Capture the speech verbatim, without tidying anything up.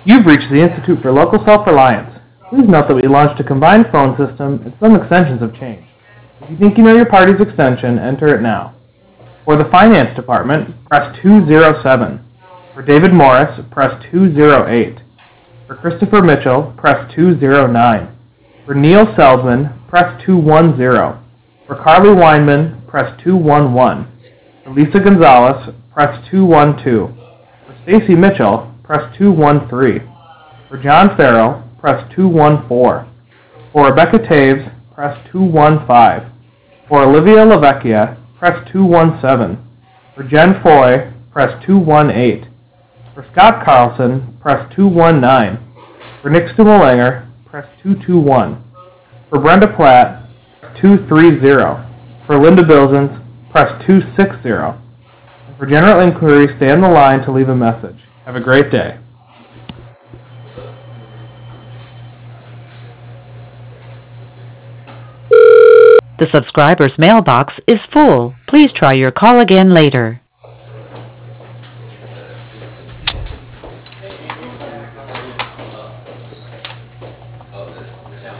You've reached the Institute for Local Self-Reliance. Please note that we launched a combined phone system and some extensions have changed. If you think you know your party's extension, enter it now. For the Finance Department, press two zero seven. For David Morris, press two zero eight. For Christopher Mitchell, press two zero nine. For Neil Seldman, press two one zero. For Carly Weinman, press two one one. For Lisa Gonzalez, press two one two. For Stacy Mitchell, press two one three. For John Farrell, press two one four. For Rebecca Taves, press two one five. For Olivia LaVecchia, press two one seven. For Jen Foy, press two one eight. For Scott Carlson, press two one nine. For Nick Stumelanger, press two two one. For Brenda Platt, press two three zero. For Linda Bilzens, press two six zero. And for general inquiries, stay on the line to leave a message. Have a great day. The subscriber's mailbox is full. Please try your call again later.